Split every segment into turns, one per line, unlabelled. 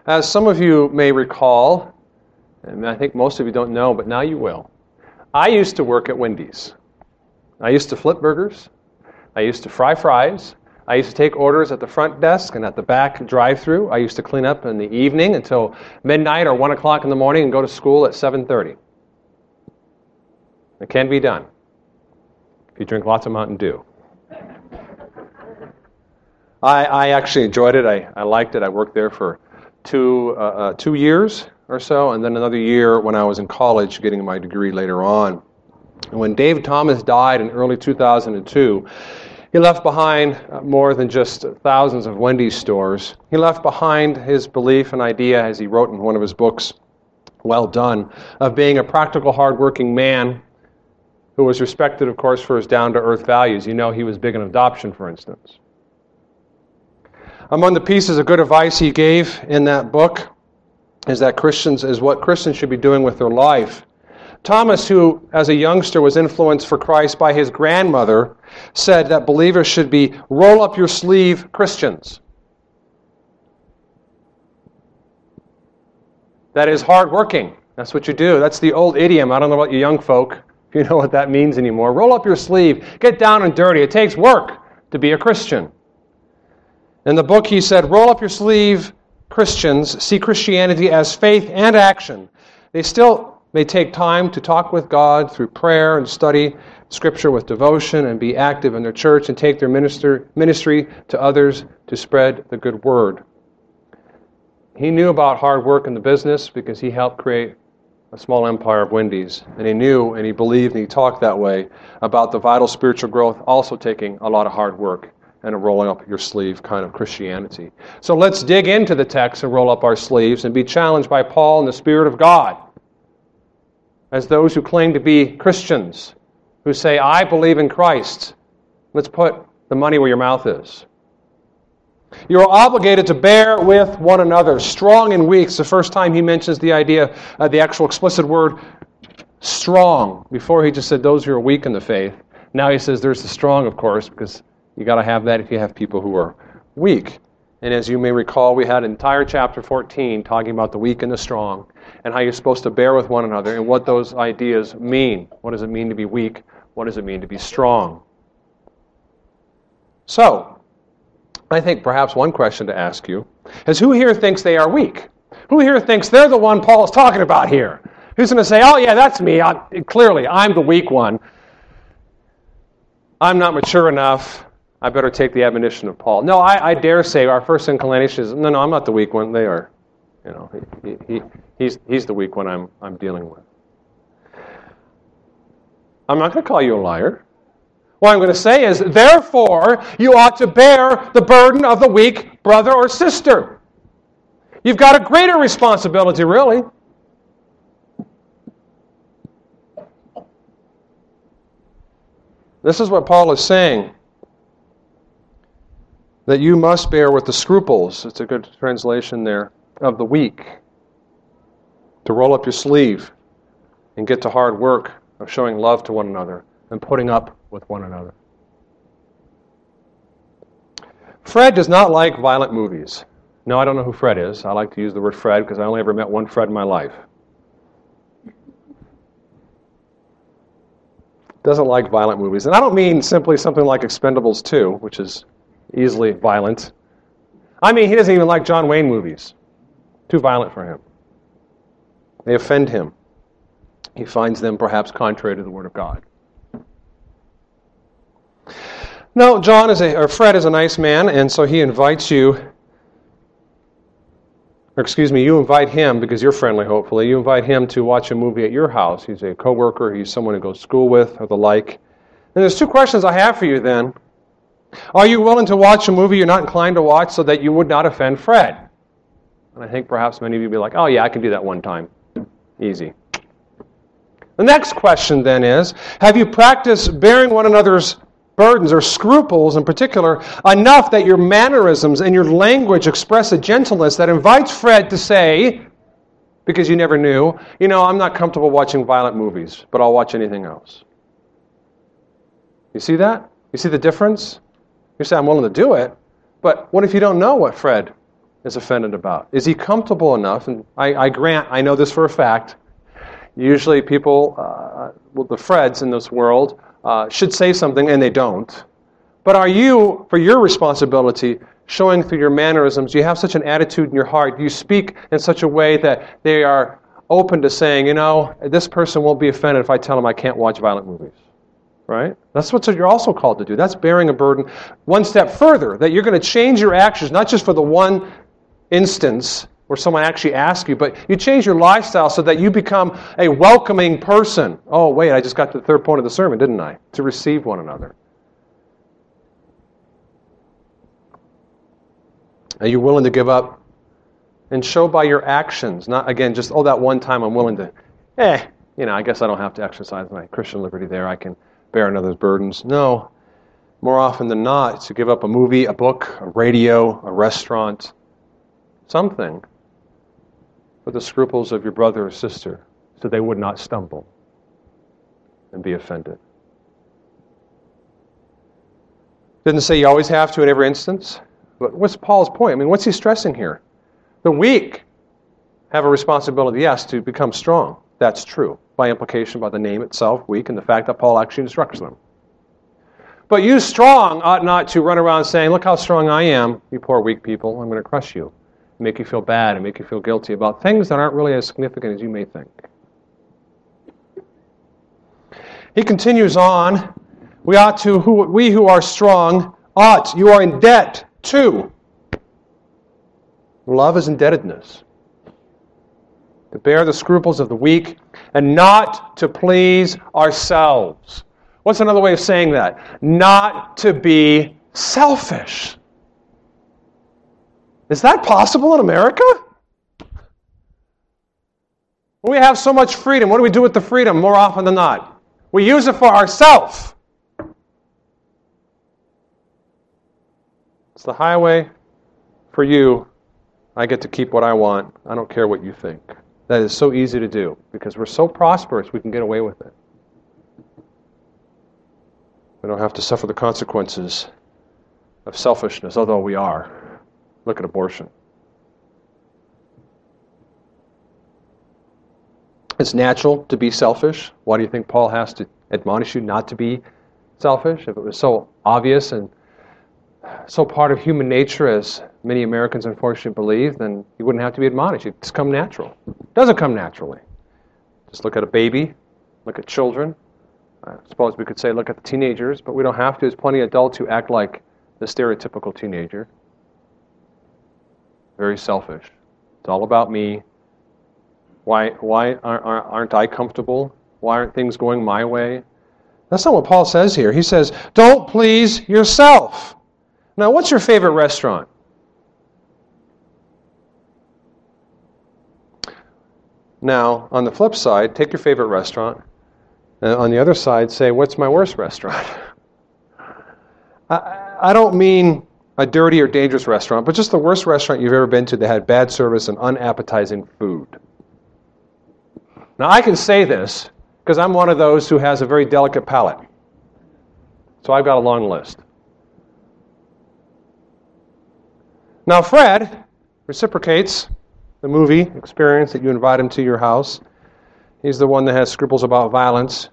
As some of you may recall, and I think most of you don't know, but now you will, I used to work at Wendy's. I used to flip burgers. I used to fry fries. I used to take orders at the front desk and at the back drive-thru. I used to clean up in the evening until midnight or 1 o'clock in the morning and go to school at 7:30. It can be done if you drink lots of Mountain Dew. I actually enjoyed it. I liked it. I worked there for two years or so, and then another year when I was in college getting my degree later on. And when Dave Thomas died in early 2002, he left behind more than just thousands of Wendy's stores. He left behind his belief and idea, as he wrote in one of his books, Well Done, of being a practical, hard-working man who was respected, of course, for his down-to-earth values. You know, he was big on adoption, for instance. Among the pieces of good advice he gave in that book is what Christians should be doing with their life. Thomas, who as a youngster was influenced for Christ by his grandmother, said that believers should be roll-up-your-sleeve Christians. That is hard-working. That's what you do. That's the old idiom. I don't know about you young folk, if you know what that means anymore. Roll up your sleeve. Get down and dirty. It takes work to be a Christian. In the book, he said, roll up your sleeve Christians see Christianity as faith and action. They still may take time to talk with God through prayer and study Scripture with devotion and be active in their church and take their ministry to others to spread the good word. He knew about hard work in the business because he helped create a small empire of Wendy's. And he knew and he believed and he talked that way about the vital spiritual growth also taking a lot of hard work and a rolling up your sleeve kind of Christianity. So let's dig into the text and roll up our sleeves and be challenged by Paul and the Spirit of God as those who claim to be Christians, who say, I believe in Christ. Let's put the money where your mouth is. You are obligated to bear with one another, strong and weak. It's the first time he mentions the idea, the actual explicit word, strong. Before he just said those who are weak in the faith. Now he says there's the strong, of course, because you got to have that if you have people who are weak. And as you may recall, we had an entire chapter 14 talking about the weak and the strong and how you're supposed to bear with one another and what those ideas mean. What does it mean to be weak? What does it mean to be strong? So, I think perhaps one question to ask you is who here thinks they are weak? Who here thinks they're the one Paul is talking about here? Who's going to say, oh yeah, that's me. Clearly, I'm the weak one. I'm not mature enough. I better take the admonition of Paul. No, I dare say our first inclination is, no, I'm not the weak one. They are. You know, he's the weak one I'm dealing with. I'm not going to call you a liar. What I'm going to say is, therefore, you ought to bear the burden of the weak brother or sister. You've got a greater responsibility, really. This is what Paul is saying. That you must bear with the scruples, it's a good translation there, of the weak. To roll up your sleeve and get to hard work of showing love to one another and putting up with one another. Fred does not like violent movies. No, I don't know who Fred is. I like to use the word Fred because I only ever met one Fred in my life. Doesn't like violent movies. And I don't mean simply something like Expendables 2, which is easily violent. I mean, he doesn't even like John Wayne movies. Too violent for him. They offend him. He finds them perhaps contrary to the Word of God. No, Fred is a nice man, and so he invites you, you invite him, because you're friendly, hopefully, you invite him to watch a movie at your house. He's a coworker, he's someone to go to school with, or the like. And there's two questions I have for you then. Are you willing to watch a movie you're not inclined to watch so that you would not offend Fred? And I think perhaps many of you would be like, oh yeah, I can do that one time. Easy. The next question then is, have you practiced bearing one another's burdens or scruples in particular enough that your mannerisms and your language express a gentleness that invites Fred to say, because you never knew, I'm not comfortable watching violent movies, but I'll watch anything else. You see that? You see the difference? You say, I'm willing to do it, but what if you don't know what Fred is offended about? Is he comfortable enough? And I grant, I know this for a fact, usually people, the Freds in this world, should say something and they don't. But are you, for your responsibility, showing through your mannerisms, you have such an attitude in your heart, you speak in such a way that they are open to saying, this person won't be offended if I tell them I can't watch violent movies. Right? That's what you're also called to do. That's bearing a burden one step further, that you're going to change your actions, not just for the one instance where someone actually asks you, but you change your lifestyle so that you become a welcoming person. Oh, wait, I just got to the third point of the sermon, didn't I? To receive one another. Are you willing to give up and show by your actions, not, again, just, that one time I'm willing to, I guess I don't have to exercise my Christian liberty there. I can bear another's burdens. No. More often than not, it's to give up a movie, a book, a radio, a restaurant, something for the scruples of your brother or sister so they would not stumble and be offended. Didn't say you always have to in every instance. But what's Paul's point? I mean, what's he stressing here? The weak have a responsibility, yes, to become strong. That's true. By implication, by the name itself, weak, and the fact that Paul actually instructs them. But you strong ought not to run around saying, look how strong I am, you poor weak people, I'm going to crush you. Make you feel bad and make you feel guilty about things that aren't really as significant as you may think. He continues on, we who are strong you are in debt too. Love is indebtedness. To bear the scruples of the weak and not to please ourselves. What's another way of saying that? Not to be selfish. Is that possible in America? We have so much freedom. What do we do with the freedom more often than not? We use it for ourselves. It's the highway for you. I get to keep what I want. I don't care what you think. That is so easy to do because we're so prosperous we can get away with it. We don't have to suffer the consequences of selfishness, although we are. Look at abortion. It's natural to be selfish. Why do you think Paul has to admonish you not to be selfish? If it was so obvious and so part of human nature, as many Americans unfortunately believe, then you wouldn't have to be admonished. It's come natural. It doesn't come naturally. Just look at a baby, look at children. I suppose we could say look at the teenagers, but we don't have to. There's plenty of adults who act like the stereotypical teenager. Very selfish. It's all about me. Why aren't I comfortable? Why aren't things going my way? That's not what Paul says here. He says, don't please yourself. Now, what's your favorite restaurant? Now, on the flip side, take your favorite restaurant, and on the other side, say, what's my worst restaurant? I don't mean a dirty or dangerous restaurant, but just the worst restaurant you've ever been to that had bad service and unappetizing food. Now, I can say this because I'm one of those who has a very delicate palate. So I've got a long list. Now, Fred reciprocates the movie experience that you invite him to your house. He's the one that has scruples about violence.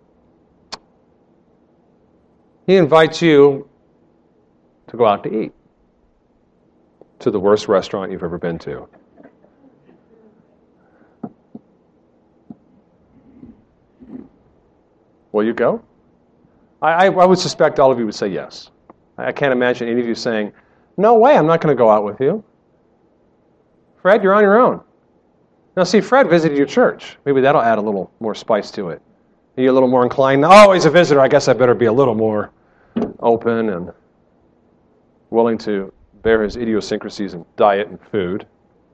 He invites you to go out to eat to the worst restaurant you've ever been to. Will you go? I would suspect all of you would say yes. I can't imagine any of you saying, no way, I'm not going to go out with you. Fred, you're on your own. Now see, Fred visited your church. Maybe that'll add a little more spice to it. Are you a little more inclined? Oh, he's a visitor. I guess I better be a little more open and willing to bear his idiosyncrasies in diet and food.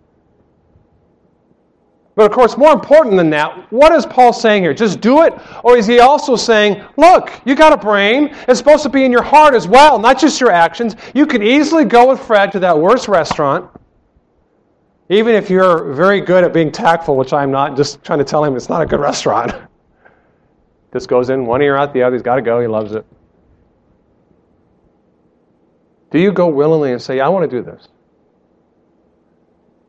But of course, more important than that, what is Paul saying here? Just do it? Or is he also saying, look, you got a brain. It's supposed to be in your heart as well, not just your actions. You can easily go with Fred to that worst restaurant, even if you're very good at being tactful, which I'm not, just trying to tell him it's not a good restaurant. Just goes in one ear out the other. He's got to go. He loves it. Do you go willingly and say, yeah, I want to do this?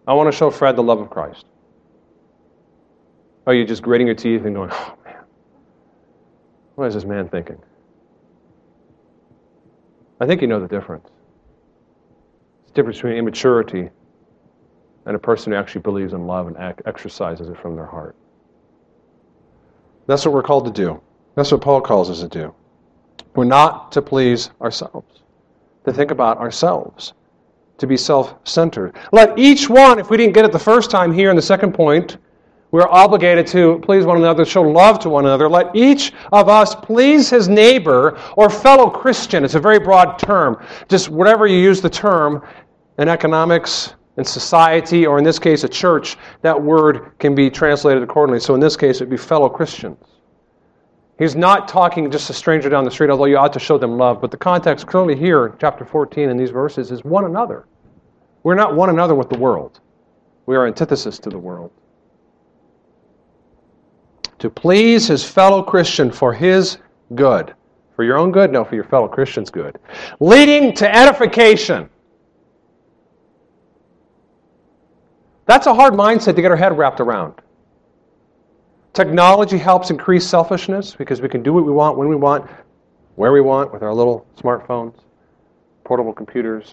I want to show Fred the love of Christ. Are you just gritting your teeth and going, oh man, what is this man thinking? I think you know the difference. It's the difference between immaturity and a person who actually believes in love and exercises it from their heart. That's what we're called to do. That's what Paul calls us to do. We're not to please ourselves, to think about ourselves, to be self-centered. Let each one, if we didn't get it the first time here in the second point, we're obligated to please one another, show love to one another. Let each of us please his neighbor or fellow Christian. It's a very broad term. Just whatever you use the term in economics, in society, or in this case a church, that word can be translated accordingly. So in this case, it would be fellow Christians. He's not talking just a stranger down the street, although you ought to show them love. But the context clearly here, chapter 14 in these verses, is one another. We're not one another with the world. We are antithesis to the world. To please his fellow Christian for his good. For your own good? No, for your fellow Christian's good. Leading to edification. That's a hard mindset to get our head wrapped around. Technology helps increase selfishness because we can do what we want, when we want, where we want with our little smartphones, portable computers.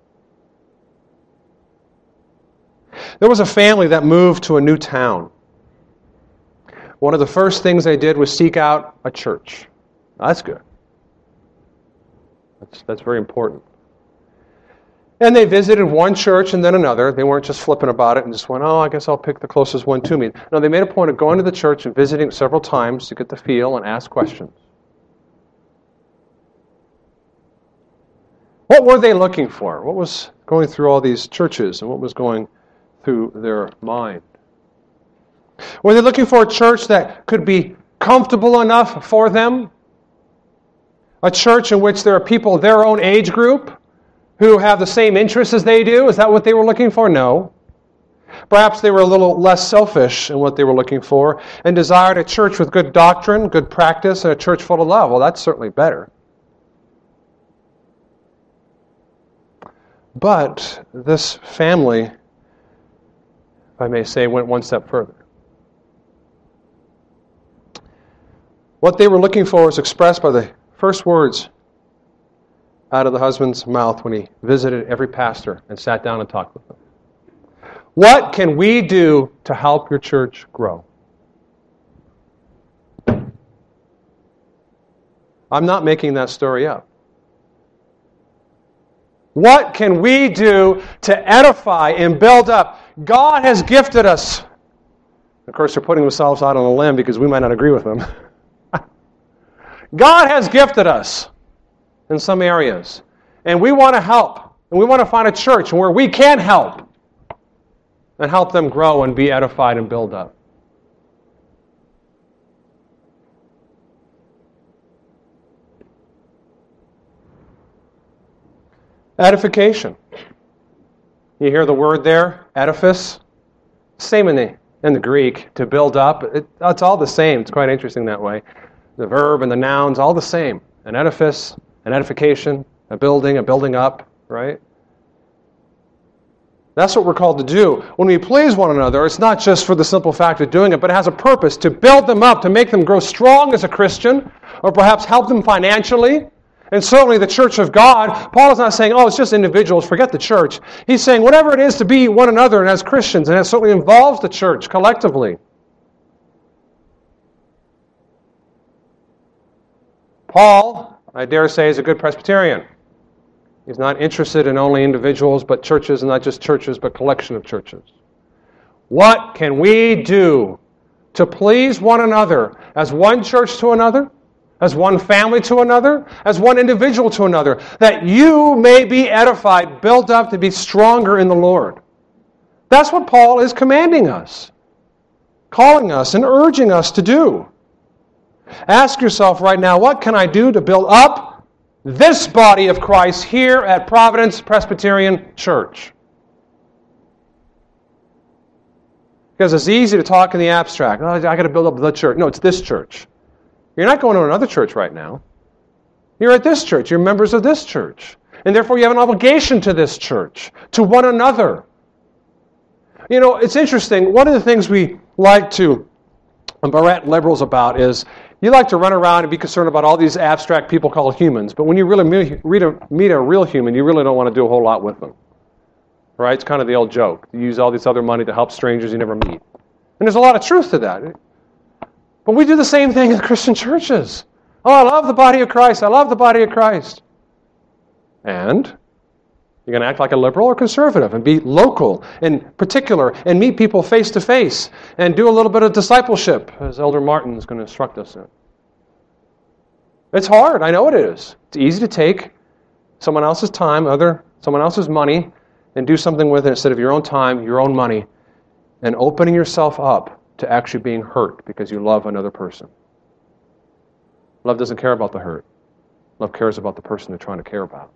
There was a family that moved to a new town. One of the first things they did was seek out a church. That's good. That's very important. And they visited one church and then another. They weren't just flipping about it and just went, oh, I guess I'll pick the closest one to me. No, they made a point of going to the church and visiting several times to get the feel and ask questions. What were they looking for? What was going through all these churches and what was going through their mind? Were they looking for a church that could be comfortable enough for them? A church in which there are people of their own age group who have the same interests as they do? Is that what they were looking for? No. Perhaps they were a little less selfish in what they were looking for and desired a church with good doctrine, good practice, and a church full of love. Well, that's certainly better. But this family, if I may say, went one step further. What they were looking for was expressed by the first words out of the husband's mouth when he visited every pastor and sat down and talked with them. What can we do to help your church grow? I'm not making that story up. What can we do to edify and build up? God has gifted us. Of course, they're putting themselves out on a limb because we might not agree with them. God has gifted us in some areas. And we want to help. And we want to find a church where we can help. And help them grow and be edified and build up. Edification. You hear the word there? Edifice. Same in the Greek, to build up. It's all the same. It's quite interesting that way. The verb and the nouns, all the same. An edifice, an edification, a building up, right? That's what we're called to do. When we please one another, it's not just for the simple fact of doing it, but it has a purpose to build them up, to make them grow strong as a Christian, or perhaps help them financially. And certainly the church of God, Paul is not saying, oh, it's just individuals, forget the church. He's saying whatever it is to be one another and as Christians, and it certainly involves the church collectively. Paul, I dare say, is a good Presbyterian. He's not interested in only individuals, but churches, and not just churches, but collection of churches. What can we do to please one another as one church to another, as one family to another, as one individual to another, that you may be edified, built up to be stronger in the Lord? That's what Paul is commanding us, calling us, and urging us to do. Ask yourself right now, what can I do to build up this body of Christ here at Providence Presbyterian Church? Because it's easy to talk in the abstract. Oh, I got to build up the church. No, it's this church. You're not going to another church right now. You're at this church. You're members of this church. And therefore you have an obligation to this church, to one another. You know, it's interesting. One of the things we like to berate liberals about is you like to run around and be concerned about all these abstract people called humans, but when you really meet a real human, you really don't want to do a whole lot with them. Right? It's kind of the old joke. You use all this other money to help strangers you never meet. And there's a lot of truth to that. But we do the same thing in Christian churches. Oh, I love the body of Christ. I love the body of Christ. And you're going to act like a liberal or conservative and be local and particular and meet people face to face and do a little bit of discipleship, as Elder Martin is going to instruct us in. It's hard. I know it is. It's easy to take someone else's time, someone else's money, and do something with it instead of your own time, your own money, and opening yourself up to actually being hurt because you love another person. Love doesn't care about the hurt. Love cares about the person they're trying to care about.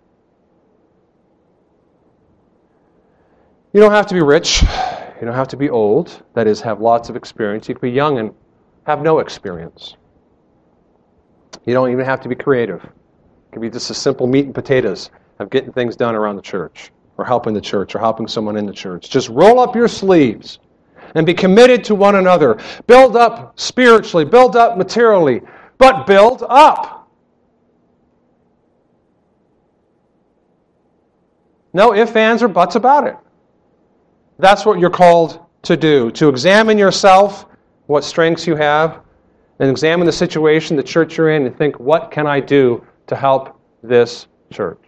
You don't have to be rich. You don't have to be old. That is, have lots of experience. You can be young and have no experience. You don't even have to be creative. It can be just a simple meat and potatoes of getting things done around the church, or helping the church, or helping someone in the church. Just roll up your sleeves and be committed to one another. Build up spiritually, build up materially, but build up. No ifs, ands, or buts about it. That's what you're called to do, to examine yourself, what strengths you have, and examine the situation, the church you're in, and think, what can I do to help this church?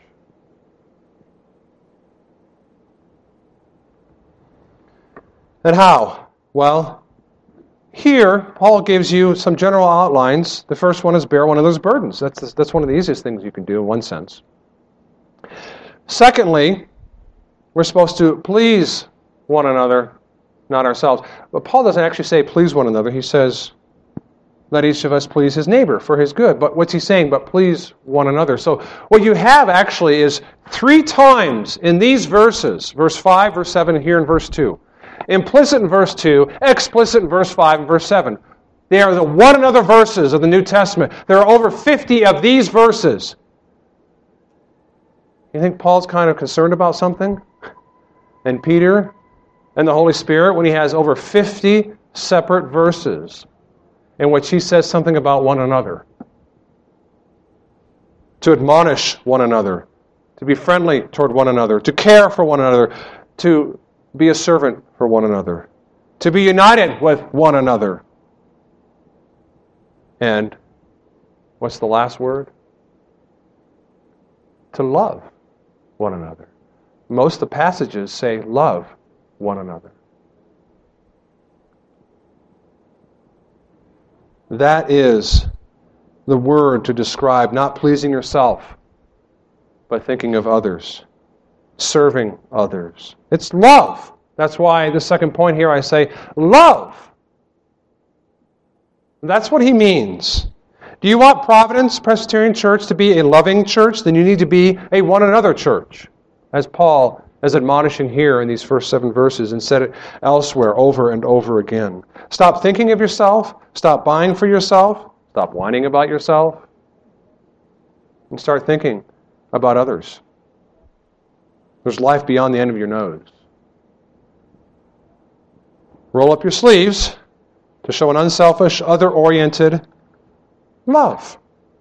And how? Well, here, Paul gives you some general outlines. The first one is bear one of those burdens. That's one of the easiest things you can do in one sense. Secondly, we're supposed to please one another, not ourselves. But Paul doesn't actually say please one another. He says, let each of us please his neighbor for his good. But what's he saying? But please one another. So what you have actually is 3 times in these verses, verse 5, verse 7, and here in verse 2. Implicit in verse 2, explicit in verse 5 and verse 7. They are the one another verses of the New Testament. There are over 50 of these verses. You think Paul's kind of concerned about something? And Peter and the Holy Spirit when he has over 50 separate verses in which he says something about one another. To admonish one another, to be friendly toward one another, to care for one another, to be a servant for one another, to be united with one another. And what's the last word? To love one another. Most of the passages say love one another. That is the word to describe not pleasing yourself, but thinking of others, serving others. It's love. That's why the second point here I say love. That's what he means. Do you want Providence Presbyterian Church to be a loving church? Then you need to be a one another church, as Paul is admonishing here in these first 7 verses and said it elsewhere over and over again. Stop thinking of yourself. Stop buying for yourself. Stop whining about yourself. And start thinking about others. There's life beyond the end of your nose. Roll up your sleeves to show an unselfish, other-oriented love.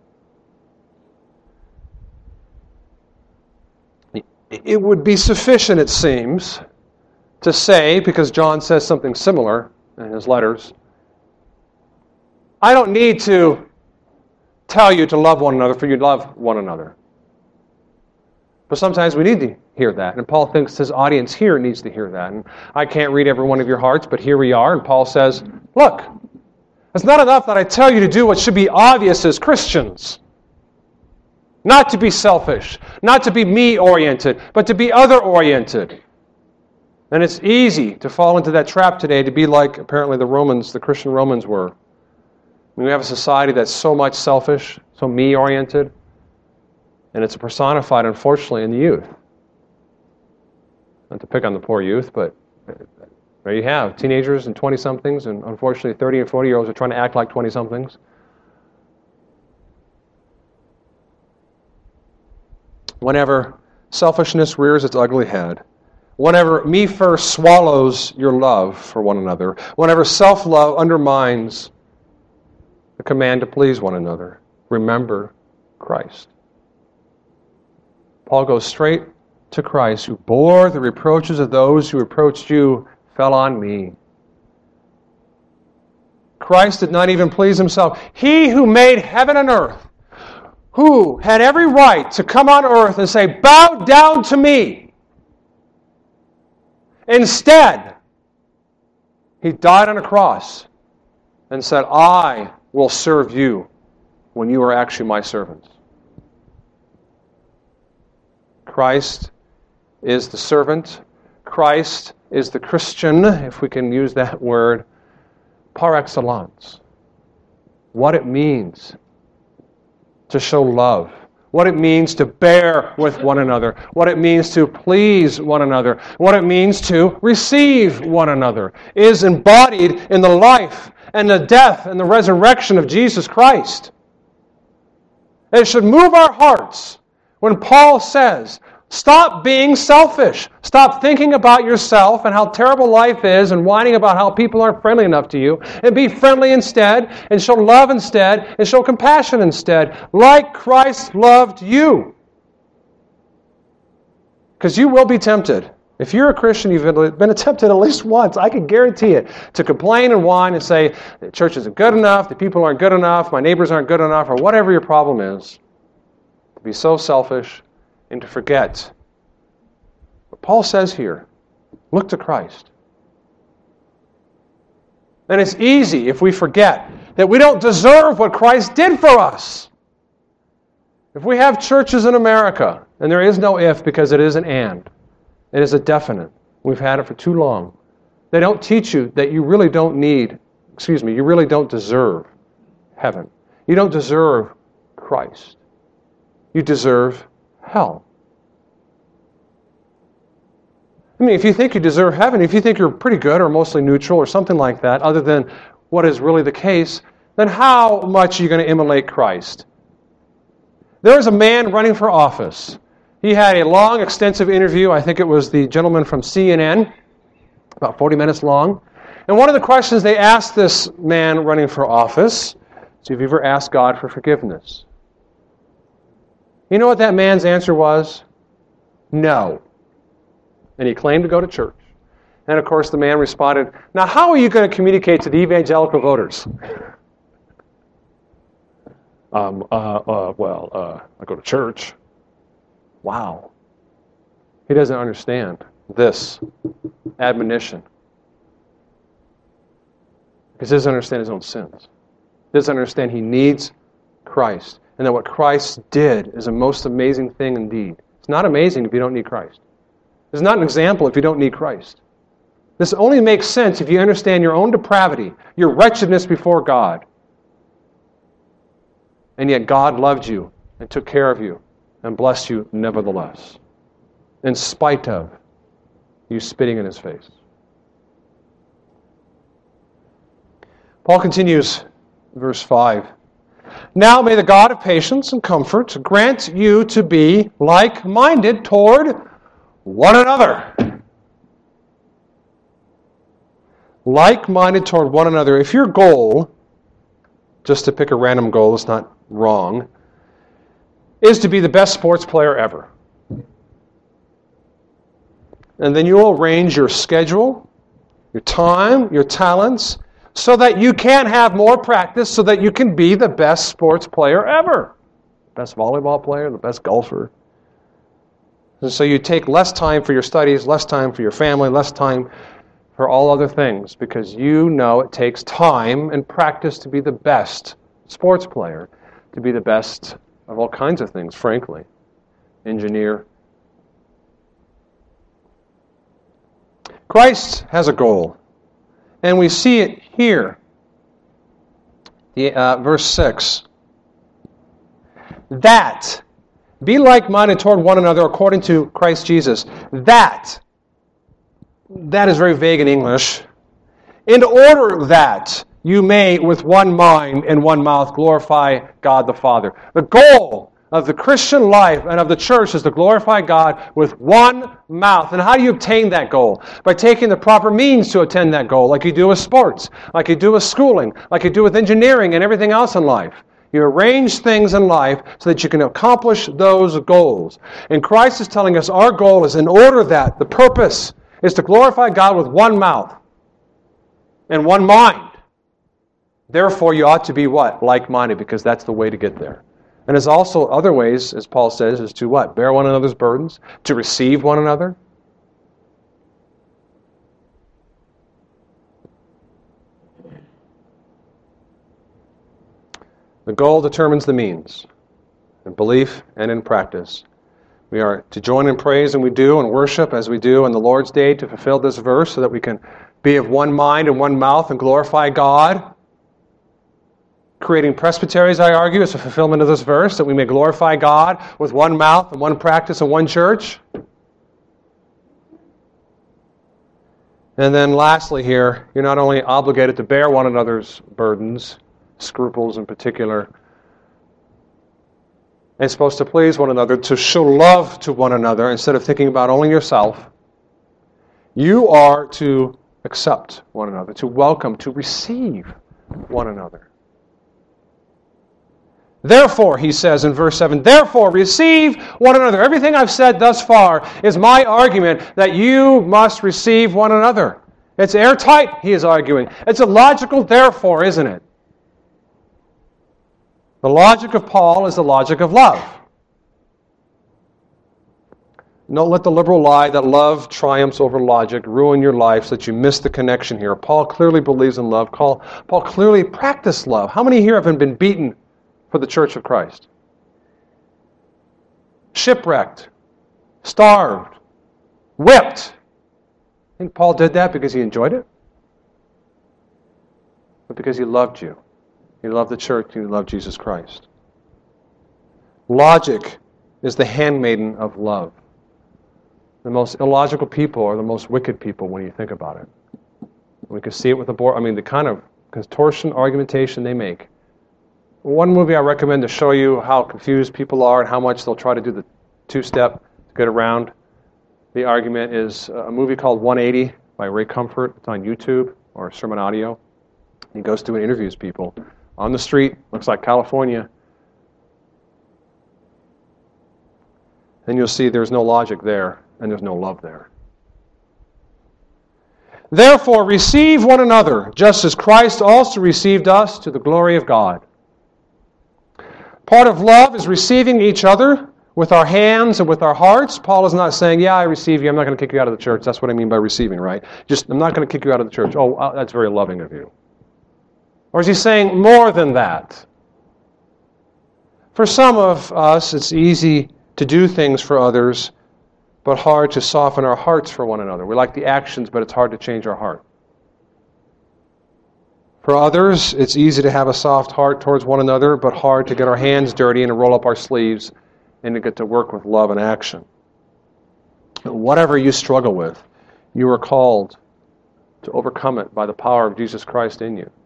It would be sufficient, it seems, to say, because John says something similar in his letters, I don't need to tell you to love one another, for you love one another. But sometimes we need to hear that, and Paul thinks his audience here needs to hear that. And I can't read every one of your hearts, but here we are, and Paul says, look, it's not enough that I tell you to do what should be obvious as Christians. Not to be selfish, not to be me-oriented, but to be other-oriented. And it's easy to fall into that trap today to be like apparently the Christian Romans were. We have a society that's so much selfish, so me-oriented, and it's personified, unfortunately, in the youth. Not to pick on the poor youth, but there you have teenagers and 20-somethings, and unfortunately 30 and 40-year-olds are trying to act like 20-somethings. Whenever selfishness rears its ugly head, whenever me first swallows your love for one another, whenever self-love undermines the command to please one another, remember Christ. Paul goes straight to Christ, who bore the reproaches of those who reproached you, fell on me. Christ did not even please himself. He who made heaven and earth, who had every right to come on earth and say, bow down to me. Instead, he died on a cross and said, I will serve you when you are actually my servants. Christ is the servant. Christ is the Christian, if we can use that word, par excellence. What it means to show love, what it means to bear with one another, what it means to please one another, what it means to receive one another, is embodied in the life and the death and the resurrection of Jesus Christ. It should move our hearts when Paul says, stop being selfish. Stop thinking about yourself and how terrible life is and whining about how people aren't friendly enough to you, and be friendly instead, and show love instead, and show compassion instead, like Christ loved you. Because you will be tempted. If you're a Christian, you've been tempted at least once, I can guarantee it, to complain and whine and say, the church isn't good enough, the people aren't good enough, my neighbors aren't good enough, or whatever your problem is. To be so selfish and to forget. But Paul says here, look to Christ. And it's easy if we forget that we don't deserve what Christ did for us. If we have churches in America, and there is no if because it is an and, it is a definite. We've had it for too long. They don't teach you that you really don't you really don't deserve heaven. You don't deserve Christ. You deserve hell. I mean, if you think you deserve heaven, if you think you're pretty good or mostly neutral or something like that, other than what is really the case, then how much are you going to immolate Christ? There is a man running for office. He had a long, extensive interview. I think it was the gentleman from CNN, about 40 minutes long. And one of the questions they asked this man running for office is, have you ever asked God for forgiveness? You know what that man's answer was? No. And he claimed to go to church. And of course the man responded, now how are you going to communicate to the evangelical voters? I go to church. Wow. He doesn't understand this admonition. Because he doesn't understand his own sins. He doesn't understand he needs Christ. And that what Christ did is a most amazing thing indeed. It's not amazing if you don't need Christ. It's not an example if you don't need Christ. This only makes sense if you understand your own depravity, your wretchedness before God. And yet God loved you and took care of you and blessed you nevertheless, in spite of you spitting in his face. Paul continues, verse 5. Now may the God of patience and comfort grant you to be like-minded toward one another. Like-minded toward one another. If your goal, just to pick a random goal, it's not wrong, is to be the best sports player ever. And then you will arrange your schedule, your time, your talents, so that you can have more practice, so that you can be the best sports player ever. Best volleyball player, the best golfer. And so you take less time for your studies, less time for your family, less time for all other things, because you know it takes time and practice to be the best sports player, to be the best of all kinds of things, frankly. Engineer. Christ has a goal, and we see it here. Verse 6. That, be like-minded toward one another according to Christ Jesus. That is very vague in English. In order that you may with one mind and one mouth glorify God the Father. The goal of the Christian life and of the church is to glorify God with one mouth. And how do you obtain that goal? By taking the proper means to attain that goal, like you do with sports, like you do with schooling, like you do with engineering and everything else in life. You arrange things in life so that you can accomplish those goals. And Christ is telling us our goal is in order that the purpose is to glorify God with one mouth and one mind. Therefore, you ought to be what? Like-minded, because that's the way to get there. And there's also other ways, as Paul says, is to what? Bear one another's burdens, to receive one another. The goal determines the means, in belief and in practice. We are to join in praise, and we do, and worship as we do on the Lord's Day to fulfill this verse so that we can be of one mind and one mouth and glorify God. Creating presbyteries, I argue, is a fulfillment of this verse, that we may glorify God with one mouth and one practice and one church. And then lastly here, you're not only obligated to bear one another's burdens, scruples in particular, and supposed to please one another, to show love to one another instead of thinking about only yourself. You are to accept one another, to welcome, to receive one another. Therefore, he says in verse 7, therefore receive one another. Everything I've said thus far is my argument that you must receive one another. It's airtight, he is arguing. It's a logical therefore, isn't it? The logic of Paul is the logic of love. Don't let the liberal lie that love triumphs over logic ruin your life so that you miss the connection here. Paul clearly believes in love. Paul clearly practiced love. How many here have been beaten for the Church of Christ? Shipwrecked, starved, whipped. I think Paul did that because he enjoyed it? But because he loved you. He loved the church and he loved Jesus Christ. Logic is the handmaiden of love. The most illogical people are the most wicked people when you think about it. We can see it with the kind of contortion argumentation they make. One movie I recommend to show you how confused people are and how much they'll try to do the two-step to get around the argument is a movie called 180 by Ray Comfort. It's on YouTube or Sermon Audio. He goes through and interviews people on the street, looks like California. Then you'll see there's no logic there and there's no love there. Therefore, receive one another, just as Christ also received us to the glory of God. Part of love is receiving each other with our hands and with our hearts. Paul is not saying, yeah, I receive you. I'm not going to kick you out of the church. That's what I mean by receiving, right? I'm not going to kick you out of the church. Oh, that's very loving of you. Or is he saying more than that? For some of us, it's easy to do things for others, but hard to soften our hearts for one another. We like the actions, but it's hard to change our heart. For others, it's easy to have a soft heart towards one another, but hard to get our hands dirty and to roll up our sleeves and to get to work with love and action. Whatever you struggle with, you are called to overcome it by the power of Jesus Christ in you.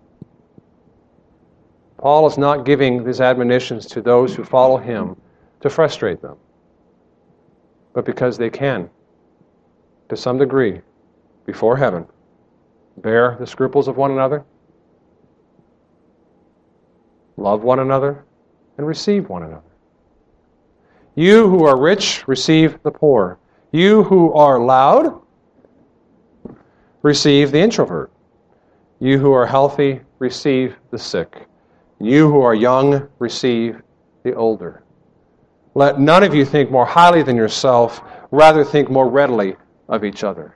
Paul is not giving these admonitions to those who follow him to frustrate them, but because they can, to some degree, before heaven, bear the scruples of one another, love one another, and receive one another. You who are rich, receive the poor. You who are loud, receive the introvert. You who are healthy, receive the sick. You who are young, receive the older. Let none of you think more highly than yourself, rather think more readily of each other.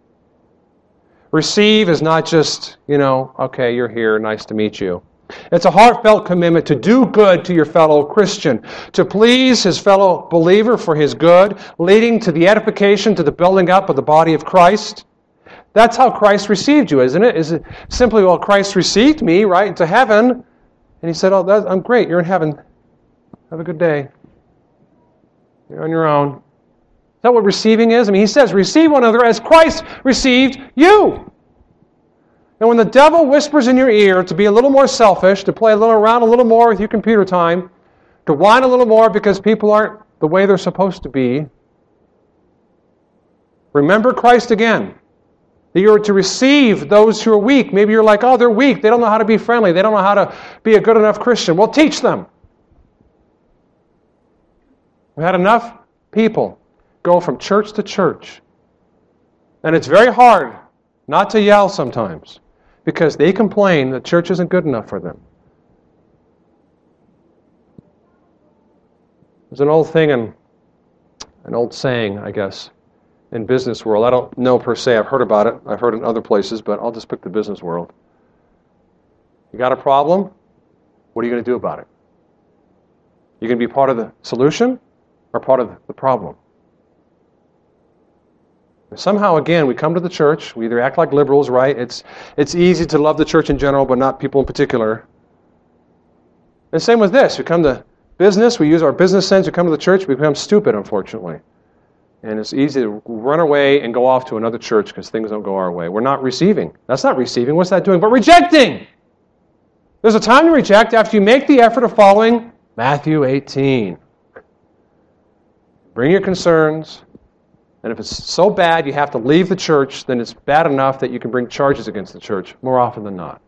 Receive is not just, okay, you're here, nice to meet you. It's a heartfelt commitment to do good to your fellow Christian, to please his fellow believer for his good, leading to the edification, to the building up of the body of Christ. That's how Christ received you, isn't it? Is it simply, well, Christ received me, right, into heaven, and he said, I'm great, you're in heaven. Have a good day. You're on your own. Is that what receiving is? He says, receive one another as Christ received you. And when the devil whispers in your ear to be a little more selfish, to play around a little more with your computer time, to whine a little more because people aren't the way they're supposed to be. Remember Christ again. That you're to receive those who are weak. Maybe you're like, oh, they're weak. They don't know how to be friendly. They don't know how to be a good enough Christian. Well, teach them. We've had enough people go from church to church. And it's very hard not to yell sometimes because they complain that church isn't good enough for them. There's an old thing, an old saying, I guess, in business world. I don't know per se. I've heard about it. I've heard it in other places, but I'll just pick the business world. You got a problem? What are you going to do about it? You going to be part of the solution or part of the problem? Somehow, again, we come to the church. We either act like liberals, right? It's easy to love the church in general, but not people in particular. And same with this. We come to business. We use our business sense. We come to the church. We become stupid, unfortunately. And it's easy to run away and go off to another church because things don't go our way. We're not receiving. That's not receiving. What's that doing? But rejecting. There's a time to reject after you make the effort of following Matthew 18. Bring your concerns. And if it's so bad you have to leave the church, then it's bad enough that you can bring charges against the church more often than not.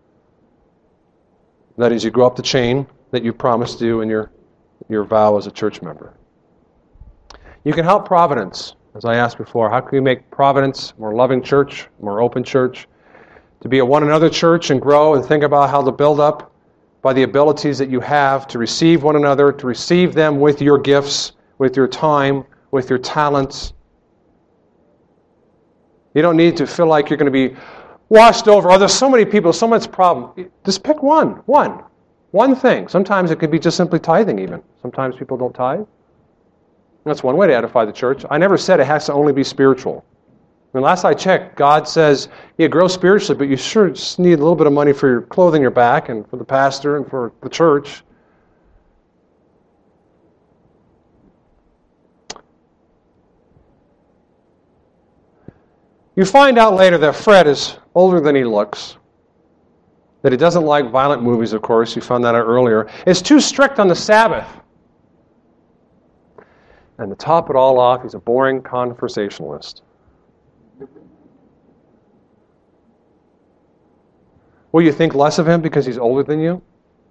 That is, you go up the chain that you promised to do in your vow as a church member. You can help Providence, as I asked before. How can we make Providence a more loving church, more open church, to be a one another church and grow and think about how to build up by the abilities that you have to receive one another, to receive them with your gifts, with your time, with your talents. You don't need to feel like you're going to be washed over. Oh, there's so many people, so much problem. Just pick one thing. Sometimes it could be just simply tithing even. Sometimes people don't tithe. That's one way to edify the church. I never said it has to only be spiritual. I mean, last I checked, God says, yeah, grow spiritually, but you sure just need a little bit of money for your clothing your back and for the pastor and for the church. You find out later that Fred is older than he looks, that he doesn't like violent movies, of course. You found that out earlier. Is too strict on the Sabbath. And to top it all off, he's a boring conversationalist. Will you think less of him because he's older than you?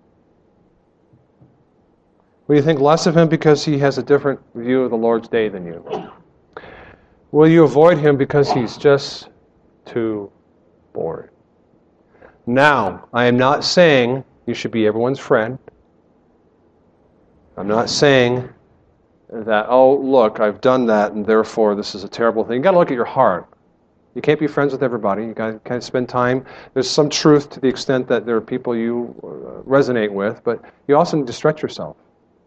Will you think less of him because he has a different view of the Lord's day than you? Will you avoid him because he's just too boring? Now, I am not saying you should be everyone's friend. I'm not saying that, oh, look, I've done that, and therefore this is a terrible thing. You've got to look at your heart. You can't be friends with everybody. You've got to kind of spend time. There's some truth to the extent that there are people you resonate with, but you also need to stretch yourself.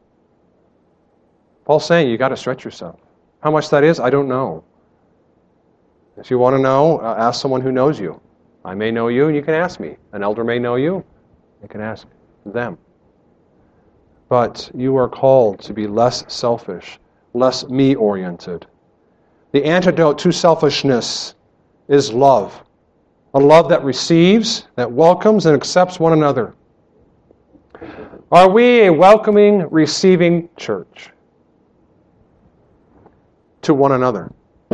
Paul's saying you got to stretch yourself. How much that is, I don't know. If you want to know, ask someone who knows you. I may know you, and you can ask me. An elder may know you. You can ask them. But you are called to be less selfish, less me-oriented. The antidote to selfishness is love. A love that receives, that welcomes, and accepts one another. Are we a welcoming, receiving church to one another?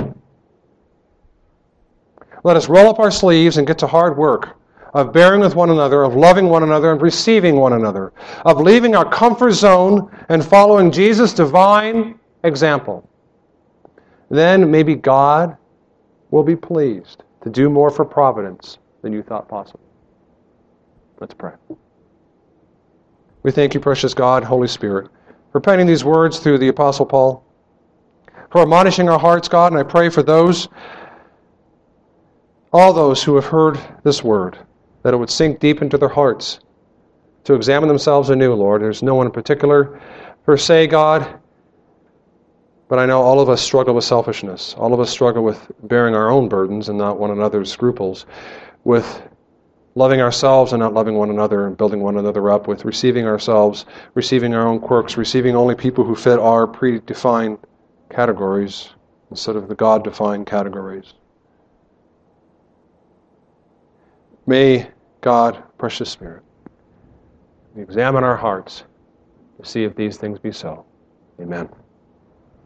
Let us roll up our sleeves and get to hard work of bearing with one another, of loving one another and receiving one another, of leaving our comfort zone and following Jesus' divine example. Then maybe God will be pleased to do more for Providence than you thought possible. Let's pray. We thank you, precious God, Holy Spirit, for penning these words through the Apostle Paul, for admonishing our hearts, God, and I pray for all those who have heard this word, that it would sink deep into their hearts to examine themselves anew, Lord. There's no one in particular per se, God, but I know all of us struggle with selfishness. All of us struggle with bearing our own burdens and not one another's scruples, with loving ourselves and not loving one another and building one another up, with receiving ourselves, receiving our own quirks, receiving only people who fit our predefined categories instead of the God-defined categories. May God, precious Spirit, examine our hearts to see if these things be so. Amen.